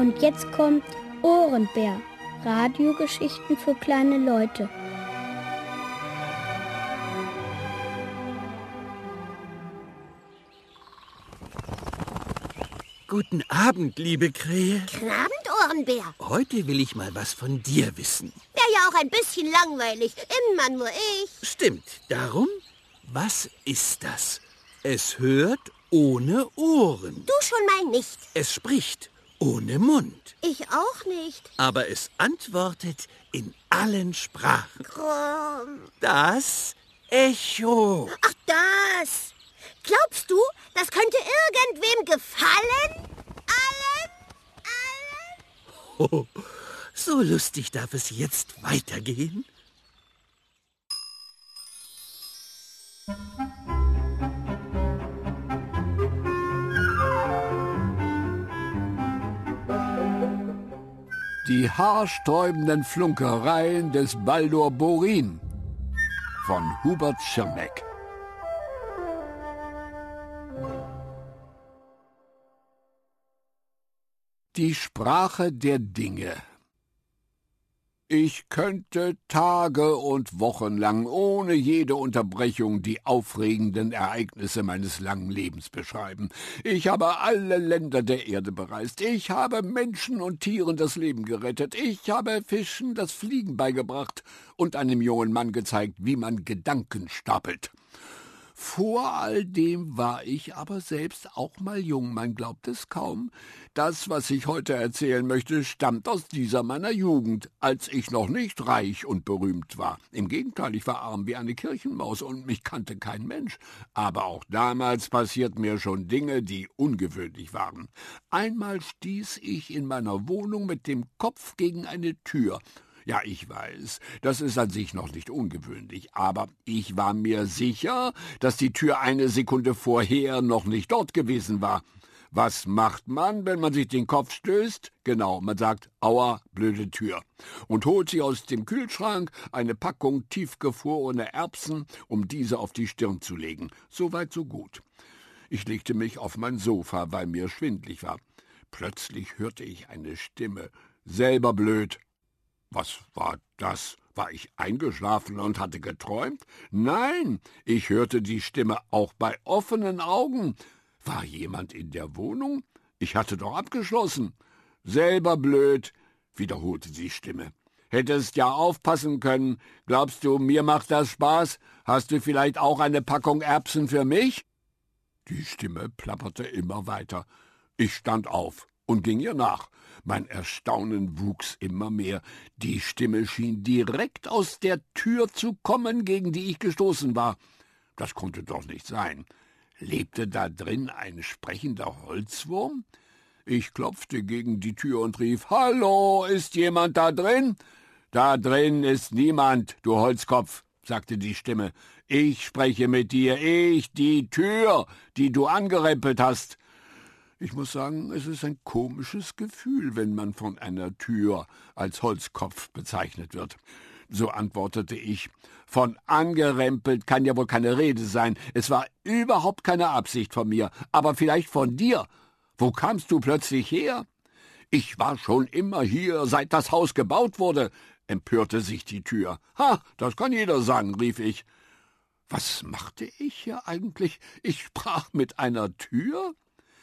Und jetzt kommt Ohrenbär. Radiogeschichten für kleine Leute. Guten Abend, liebe Krähe. Guten Abend, Ohrenbär. Heute will ich mal was von dir wissen. Wäre ja auch ein bisschen langweilig. Immer nur ich. Stimmt. Darum, was ist das? Es hört ohne Ohren. Du schon mal nicht. Es spricht ohne Mund. Ich auch nicht. Aber es antwortet in allen Sprachen. Das Echo. Ach, das. Glaubst du, das könnte irgendwem gefallen? Allen? Oh, so lustig darf es jetzt weitergehen. Die haarsträubenden Flunkereien des Baldur Borin von Hubert Schirmeck. Die Sprache der Dinge. Ich könnte Tage und Wochen lang ohne jede Unterbrechung die aufregenden Ereignisse meines langen Lebens beschreiben. Ich habe alle Länder der Erde bereist. Ich habe Menschen und Tieren das Leben gerettet. Ich habe Fischen das Fliegen beigebracht und einem jungen Mann gezeigt, wie man Gedanken stapelt. Vor all dem war ich aber selbst auch mal jung, man glaubt es kaum. Das, was ich heute erzählen möchte, stammt aus dieser meiner Jugend, als ich noch nicht reich und berühmt war. Im Gegenteil, ich war arm wie eine Kirchenmaus und mich kannte kein Mensch. Aber auch damals passierten mir schon Dinge, die ungewöhnlich waren. Einmal stieß ich in meiner Wohnung mit dem Kopf gegen eine Tür. Ja, ich weiß, das ist an sich noch nicht ungewöhnlich, aber ich war mir sicher, dass die Tür eine Sekunde vorher noch nicht dort gewesen war. Was macht man, wenn man sich den Kopf stößt? Genau, man sagt, aua, blöde Tür, und holt sich aus dem Kühlschrank eine Packung tiefgefrorene Erbsen, um diese auf die Stirn zu legen. So weit, so gut. Ich legte mich auf mein Sofa, weil mir schwindlig war. Plötzlich hörte ich eine Stimme. Selber blöd. Was war das? War ich eingeschlafen und hatte geträumt? Nein, ich hörte die Stimme auch bei offenen Augen. War jemand in der Wohnung? Ich hatte doch abgeschlossen. Selber blöd, wiederholte die Stimme. Hättest ja aufpassen können. Glaubst du, mir macht das Spaß? Hast du vielleicht auch eine Packung Erbsen für mich? Die Stimme plapperte immer weiter. Ich stand auf und ging ihr nach. Mein Erstaunen wuchs immer mehr. Die Stimme schien direkt aus der Tür zu kommen, gegen die ich gestoßen war. Das konnte doch nicht sein. Lebte da drin ein sprechender Holzwurm? Ich klopfte gegen die Tür und rief, »Hallo, ist jemand da drin?« »Da drin ist niemand, du Holzkopf«, sagte die Stimme. »Ich spreche mit dir, ich, die Tür, die du angerempelt hast.« Ich muss sagen, es ist ein komisches Gefühl, wenn man von einer Tür als Holzkopf bezeichnet wird. So antwortete ich. Von angerempelt kann ja wohl keine Rede sein. Es war überhaupt keine Absicht von mir, aber vielleicht von dir. Wo kamst du plötzlich her? Ich war schon immer hier, seit das Haus gebaut wurde, empörte sich die Tür. Ha, das kann jeder sagen, rief ich. Was machte ich hier eigentlich? Ich sprach mit einer Tür?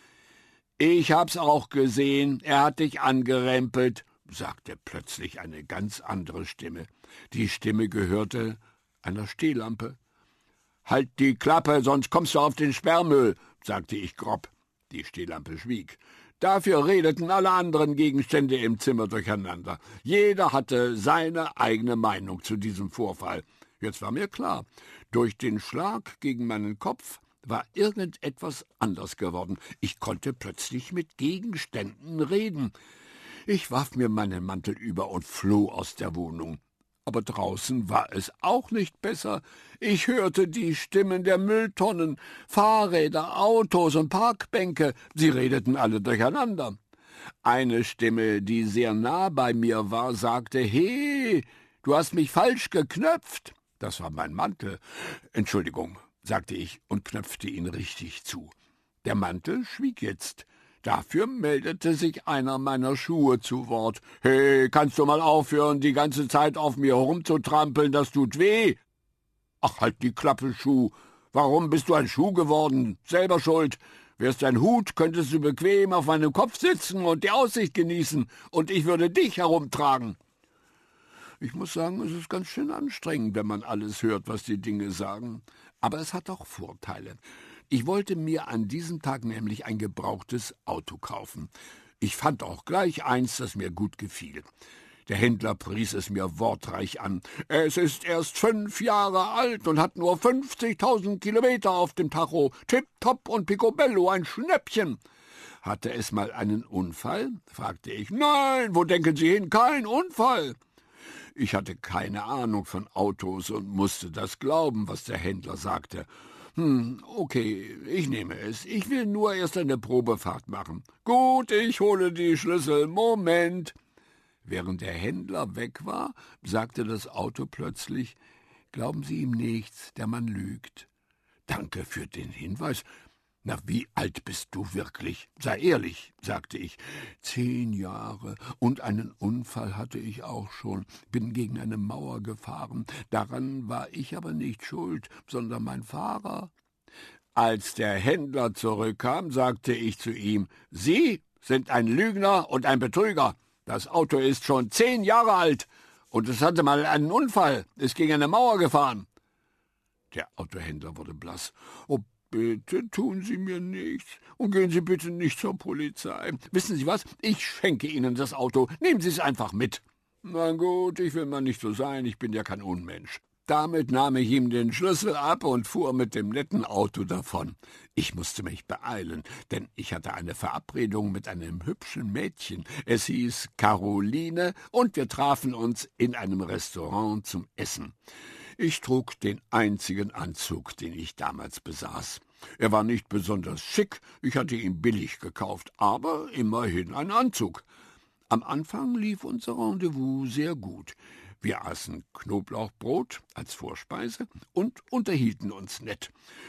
»Ich hab's auch gesehen, er hat dich angerempelt«, sagte plötzlich eine ganz andere Stimme. Die Stimme gehörte einer Stehlampe. »Halt die Klappe, sonst kommst du auf den Sperrmüll«, sagte ich grob. Die Stehlampe schwieg. Dafür redeten alle anderen Gegenstände im Zimmer durcheinander. Jeder hatte seine eigene Meinung zu diesem Vorfall. Jetzt war mir klar, durch den Schlag gegen meinen Kopf war irgendetwas anders geworden. Ich konnte plötzlich mit Gegenständen reden. Ich warf mir meinen Mantel über und floh aus der Wohnung. Aber draußen war es auch nicht besser. Ich hörte die Stimmen der Mülltonnen, Fahrräder, Autos und Parkbänke. Sie redeten alle durcheinander. Eine Stimme, die sehr nah bei mir war, sagte, »He, du hast mich falsch geknöpft.« Das war mein Mantel. »Entschuldigung«, sagte ich und knöpfte ihn richtig zu. Der Mantel schwieg jetzt. Dafür meldete sich einer meiner Schuhe zu Wort. »Hey, kannst du mal aufhören, die ganze Zeit auf mir herumzutrampeln, das tut weh!« »Ach, halt die Klappe, Schuh! Warum bist du ein Schuh geworden? Selber schuld! Wärst ein Hut, könntest du bequem auf meinem Kopf sitzen und die Aussicht genießen, und ich würde dich herumtragen.« Ich muss sagen, es ist ganz schön anstrengend, wenn man alles hört, was die Dinge sagen. Aber es hat auch Vorteile. Ich wollte mir an diesem Tag nämlich ein gebrauchtes Auto kaufen. Ich fand auch gleich eins, das mir gut gefiel. Der Händler pries es mir wortreich an. »Es ist erst 5 Jahre alt und hat nur 50.000 Kilometer auf dem Tacho. Tipptopp und picobello, ein Schnäppchen.« »Hatte es mal einen Unfall?« fragte ich. »Nein, wo denken Sie hin? Kein Unfall.« Ich hatte keine Ahnung von Autos und musste das glauben, was der Händler sagte. Okay, ich nehme es. Ich will nur erst eine Probefahrt machen. Gut, ich hole die Schlüssel. Moment. Während der Händler weg war, sagte das Auto plötzlich, »Glauben Sie ihm nichts, der Mann lügt.« »Danke für den Hinweis. Na, wie alt bist du wirklich? Sei ehrlich«, sagte ich. 10 Jahre, und einen Unfall hatte ich auch schon, bin gegen eine Mauer gefahren. Daran war ich aber nicht schuld, sondern mein Fahrer.« Als der Händler zurückkam, sagte ich zu ihm, »Sie sind ein Lügner und ein Betrüger. Das Auto ist schon 10 Jahre alt, und es hatte mal einen Unfall, ist gegen eine Mauer gefahren.« Der Autohändler wurde blass. »Oh, bitte tun Sie mir nichts und gehen Sie bitte nicht zur Polizei. Wissen Sie was? Ich schenke Ihnen das Auto. Nehmen Sie es einfach mit.« »Na gut, ich will mal nicht so sein, ich bin ja kein Unmensch.« Damit nahm ich ihm den Schlüssel ab und fuhr mit dem netten Auto davon. Ich musste mich beeilen, denn ich hatte eine Verabredung mit einem hübschen Mädchen. Es hieß Caroline, und wir trafen uns in einem Restaurant zum Essen. Ich trug den einzigen Anzug, den ich damals besaß. Er war nicht besonders schick, ich hatte ihn billig gekauft, aber immerhin ein Anzug. Am Anfang lief unser Rendezvous sehr gut. Wir aßen Knoblauchbrot als Vorspeise und unterhielten uns nett.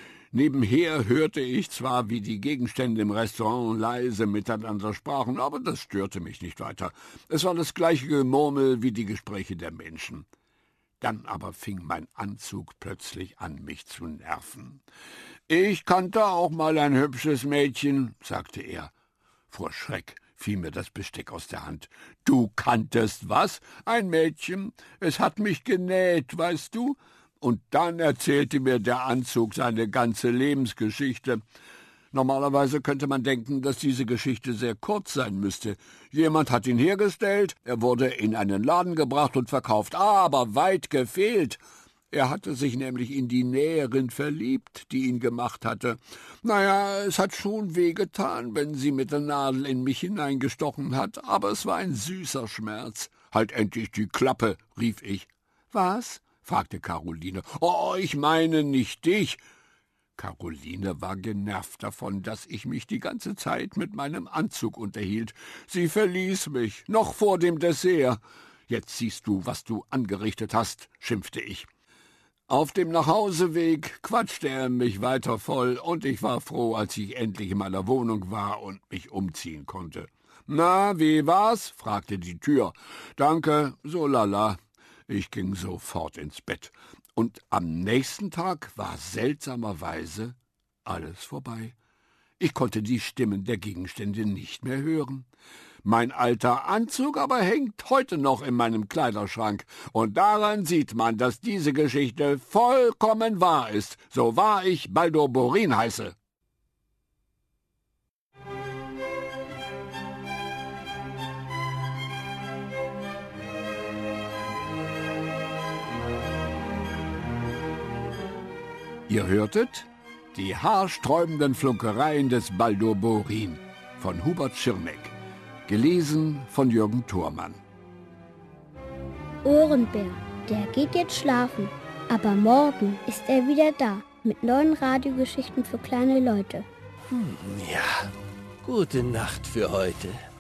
Nebenher hörte ich zwar, wie die Gegenstände im Restaurant leise miteinander sprachen, aber das störte mich nicht weiter. Es war das gleiche Gemurmel wie die Gespräche der Menschen. Dann aber fing mein Anzug plötzlich an, mich zu nerven. »Ich kannte auch mal ein hübsches Mädchen«, sagte er. Vor Schreck fiel mir das Besteck aus der Hand. »Du kanntest was? Ein Mädchen? Es hat mich genäht, weißt du?« Und dann erzählte mir der Anzug seine ganze Lebensgeschichte. Normalerweise könnte man denken, dass diese Geschichte sehr kurz sein müsste. Jemand hat ihn hergestellt, er wurde in einen Laden gebracht und verkauft, aber weit gefehlt. Er hatte sich nämlich in die Näherin verliebt, die ihn gemacht hatte. Naja, es hat schon wehgetan, wenn sie mit der Nadel in mich hineingestochen hat, aber es war ein süßer Schmerz. »Halt endlich die Klappe«, rief ich. »Was?« fragte Caroline. »Oh, ich meine nicht dich.« Caroline war genervt davon, dass ich mich die ganze Zeit mit meinem Anzug unterhielt. Sie verließ mich, noch vor dem Dessert. »Jetzt siehst du, was du angerichtet hast«, schimpfte ich. Auf dem Nachhauseweg quatschte er mich weiter voll, und ich war froh, als ich endlich in meiner Wohnung war und mich umziehen konnte. »Na, wie war's?« fragte die Tür. »Danke, so lala.« Ich ging sofort ins Bett. Und am nächsten Tag war seltsamerweise alles vorbei. Ich konnte die Stimmen der Gegenstände nicht mehr hören. Mein alter Anzug aber hängt heute noch in meinem Kleiderschrank, und daran sieht man, dass diese Geschichte vollkommen wahr ist, so wahr ich Baldur Borin heiße. Ihr hörtet die haarsträubenden Flunkereien des Baldur Borin von Hubert Schirmeck, gelesen von Jürgen Thormann. Ohrenbär, der geht jetzt schlafen, aber morgen ist er wieder da mit neuen Radiogeschichten für kleine Leute. Ja, gute Nacht für heute.